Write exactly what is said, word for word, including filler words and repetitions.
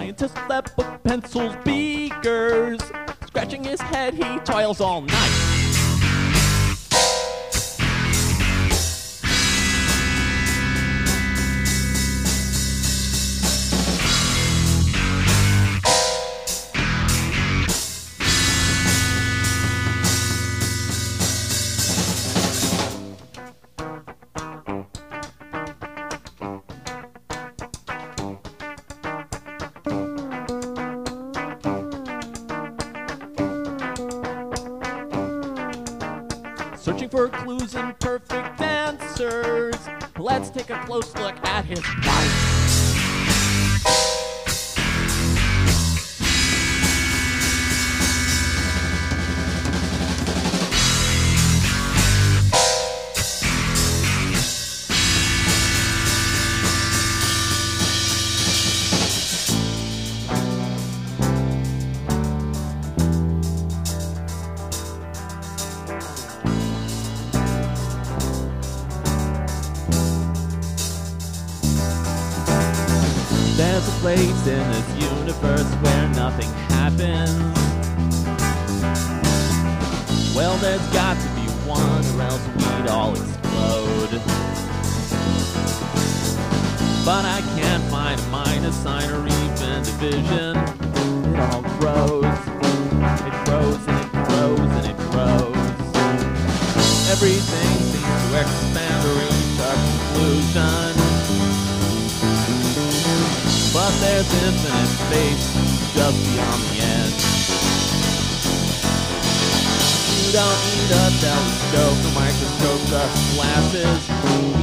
scientist that book pencils beakers. Scratching his head, he toils all night. Searching for clues and perfect answers. Let's take a close look at his bite. There's a place in this universe where nothing happens. Well, there's got to be one, or else we'd all explode. But I can't find a minus sign or even division. It all grows. It grows and it grows and it grows. Everything seems to expand or reach a conclusion. But there's infinite space just beyond the edge. You don't need a telescope or microscope, just glasses.